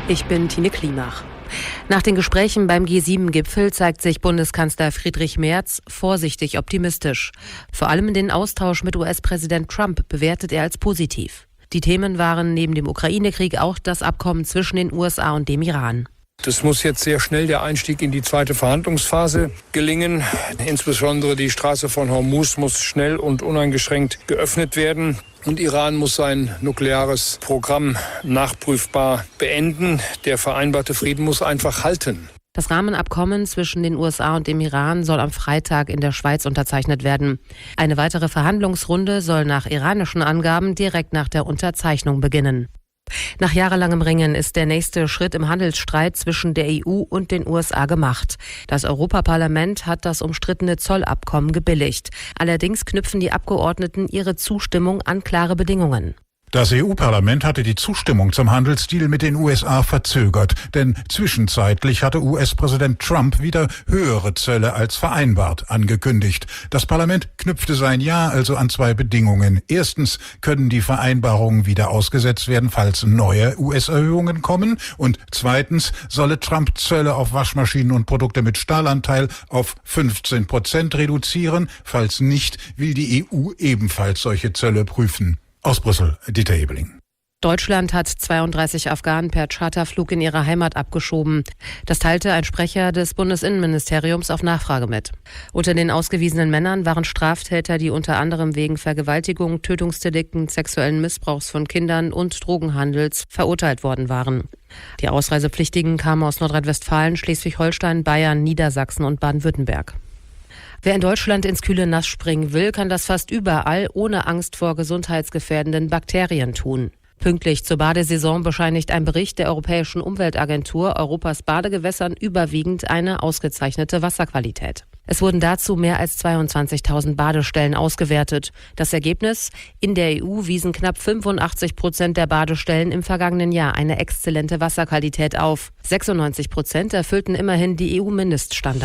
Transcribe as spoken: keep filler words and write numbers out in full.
Ich bin Tine Klimach. Nach den Gesprächen beim G sieben Gipfel zeigt sich Bundeskanzler Friedrich Merz vorsichtig optimistisch. Vor allem den Austausch mit U S-Präsident Trump bewertet er als positiv. Die Themen waren neben dem Ukraine-Krieg auch das Abkommen zwischen den U S A und dem Iran. Es muss jetzt sehr schnell der Einstieg in die zweite Verhandlungsphase gelingen. Insbesondere die Straße von Hormuz muss schnell und uneingeschränkt geöffnet werden. Und Iran muss sein nukleares Programm nachprüfbar beenden. Der vereinbarte Frieden muss einfach halten. Das Rahmenabkommen zwischen den U S A und dem Iran soll am Freitag in der Schweiz unterzeichnet werden. Eine weitere Verhandlungsrunde soll nach iranischen Angaben direkt nach der Unterzeichnung beginnen. Nach jahrelangem Ringen ist der nächste Schritt im Handelsstreit zwischen der E U und den U S A gemacht. Das Europaparlament hat das umstrittene Zollabkommen gebilligt. Allerdings knüpfen die Abgeordneten ihre Zustimmung an klare Bedingungen. Das E U-Parlament hatte die Zustimmung zum Handelsdeal mit den U S A verzögert, denn zwischenzeitlich hatte U S-Präsident Trump wieder höhere Zölle als vereinbart angekündigt. Das Parlament knüpfte sein Ja also an zwei Bedingungen. Erstens können die Vereinbarungen wieder ausgesetzt werden, falls neue U S-Erhöhungen kommen. Und zweitens solle Trump Zölle auf Waschmaschinen und Produkte mit Stahlanteil auf fünfzehn Prozent reduzieren. Falls nicht, will die E U ebenfalls solche Zölle prüfen. Aus Brüssel, Dieter Ebeling. Deutschland hat zweiunddreißig Afghanen per Charterflug in ihre Heimat abgeschoben. Das teilte ein Sprecher des Bundesinnenministeriums auf Nachfrage mit. Unter den ausgewiesenen Männern waren Straftäter, die unter anderem wegen Vergewaltigung, Tötungsdelikten, sexuellen Missbrauchs von Kindern und Drogenhandels verurteilt worden waren. Die Ausreisepflichtigen kamen aus Nordrhein-Westfalen, Schleswig-Holstein, Bayern, Niedersachsen und Baden-Württemberg. Wer in Deutschland ins kühle Nass springen will, kann das fast überall ohne Angst vor gesundheitsgefährdenden Bakterien tun. Pünktlich zur Badesaison bescheinigt ein Bericht der Europäischen Umweltagentur Europas Badegewässern überwiegend eine ausgezeichnete Wasserqualität. Es wurden dazu mehr als zweiundzwanzigtausend Badestellen ausgewertet. Das Ergebnis? In der E U wiesen knapp fünfundachtzig Prozent der Badestellen im vergangenen Jahr eine exzellente Wasserqualität auf. sechsundneunzig Prozent erfüllten immerhin die E U-Mindeststandards.